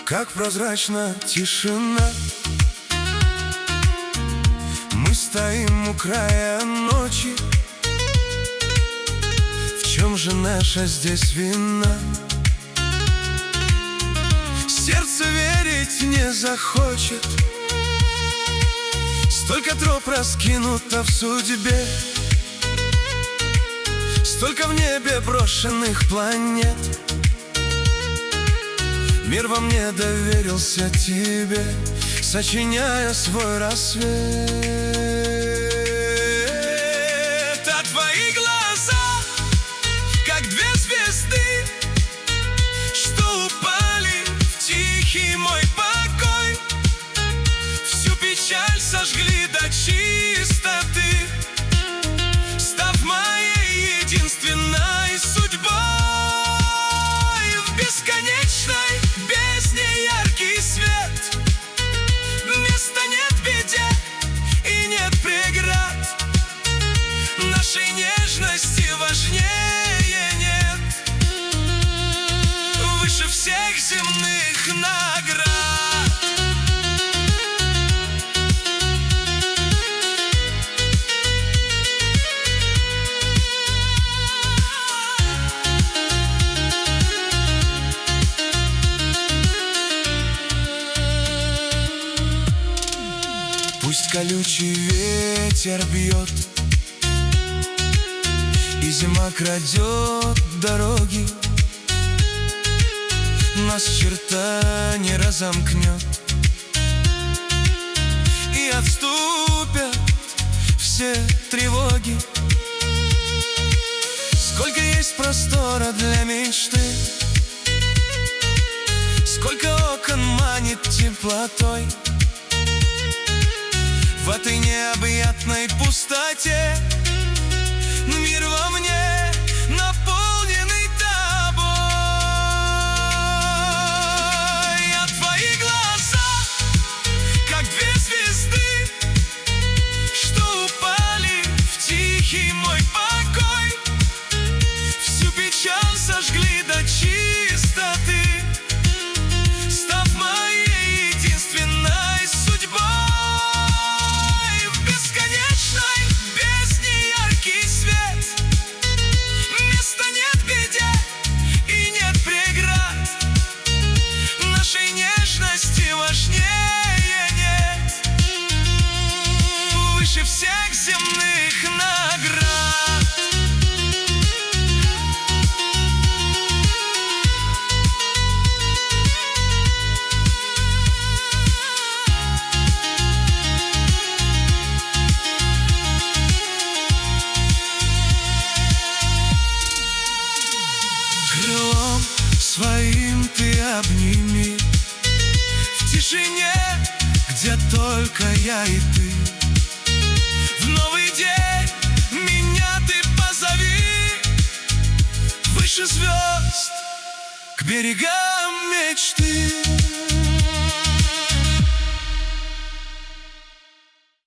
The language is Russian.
как прозрачна тишина. Мы стоим у края ночи. В чем же наша здесь вина? Сердце верить не захочет. Столько троп раскинуто в судьбе, столько в небе брошенных планет. Мир во мне доверился тебе, сочиняя свой рассвет. А твои глаза, как две звезды, что упали в тихий мой покой, всю печаль сожгли до чистоты, став моей единственной судьбой. В бесконечной бездне яркий свет, места нет в беде и нет преград. Нашей нежности важнее нет, выше всех земных наград. Пусть колючий ветер бьет, и зима крадет дороги, нас черта не разомкнет, и отступят все тревоги. Сколько есть простора для мечты, сколько окон манит теплотой. В этой необъятной пустоте мир во мне, наполненный тобой. А твои глаза, как две звезды, что упали в тихий мой покой, всю печаль сожгли до чистоты, став моей единственной судьбой. Важнее нет, выше всех земных наград. Крылом своим ты обними в тишине, где только я и ты. В новый день меня ты позови выше звезд, к берегам мечты.